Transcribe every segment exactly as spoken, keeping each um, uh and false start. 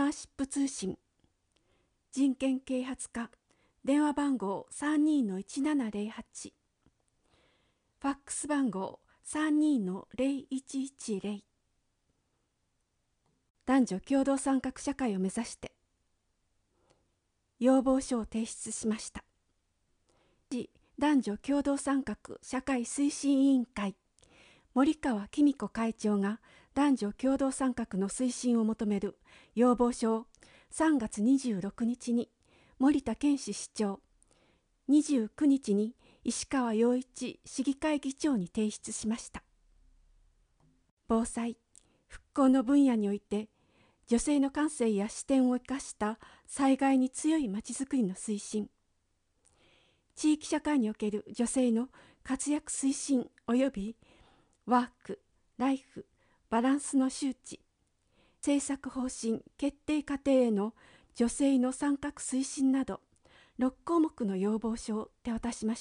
ナーシップ通信、人権啓発課、電話番号 さんにーいちななゼロはち、ファックス番号 さんにーゼロいちいちゼロ。男女共同参画社会を目指して要望書を提出しました。男女共同参画社会推進委員会森川紀美子会長が男女共同参画の推進を求める要望書をさんがつにじゅうろくにちに森田健志市長、にじゅうくにちに石川陽一市議会議長に提出しました。防災・復興の分野において女性の感性や視点を生かした災害に強いまちづくりの推進、地域社会における女性の活躍推進及びワーク・ライフ・バランスの周知、政策方針決定過程への女性の参画推進などろっこうもくの要望書を手渡しました。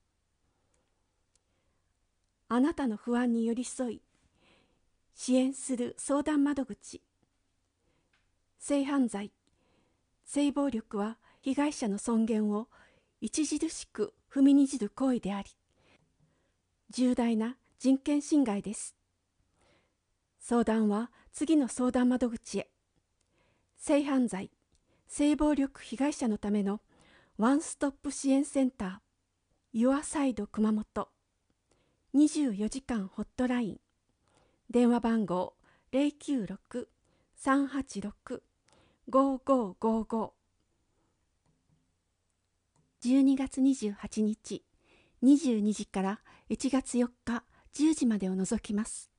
あなたの不安に寄り添い支援する相談窓口、性犯罪・性暴力は被害者の尊厳を著しく踏みにじる行為であり、重大な人権侵害です。相談は次の相談窓口へ。性犯罪・性暴力被害者のためのワンストップ支援センター、ユアサイド熊本、にじゅうよじかんホットライン、電話番号 ゼロきゅうろく さんはちろく ごごごご。じゅうにがつにじゅうはちにちにじゅうにじからいちがつよっかじゅうじまでを除きます。